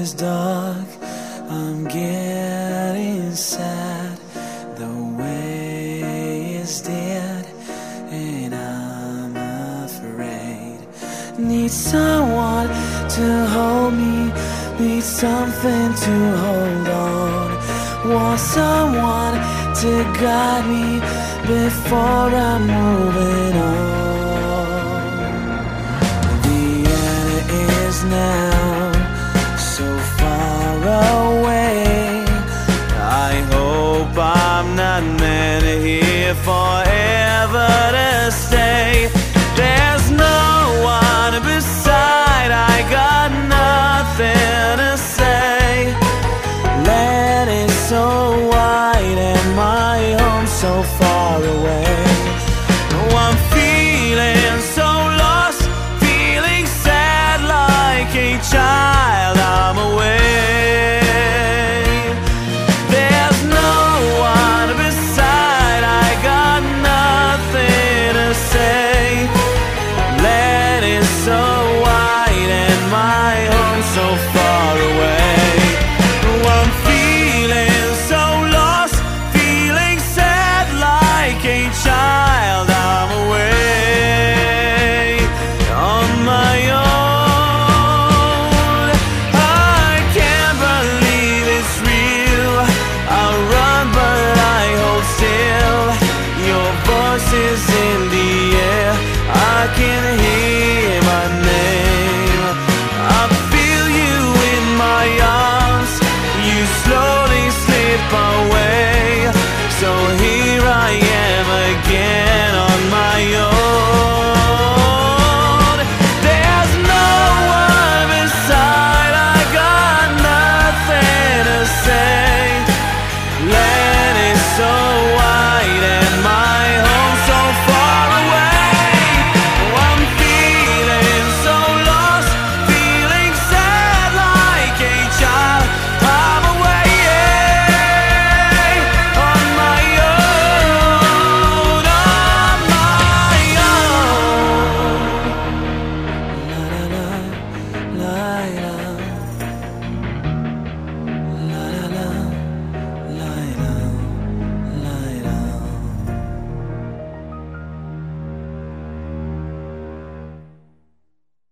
is dark, I'm getting sad. The way is dead, and I'm afraid. Need someone to hold me, need something to hold on. Want someone to guide me before I'm moving on. The end is now.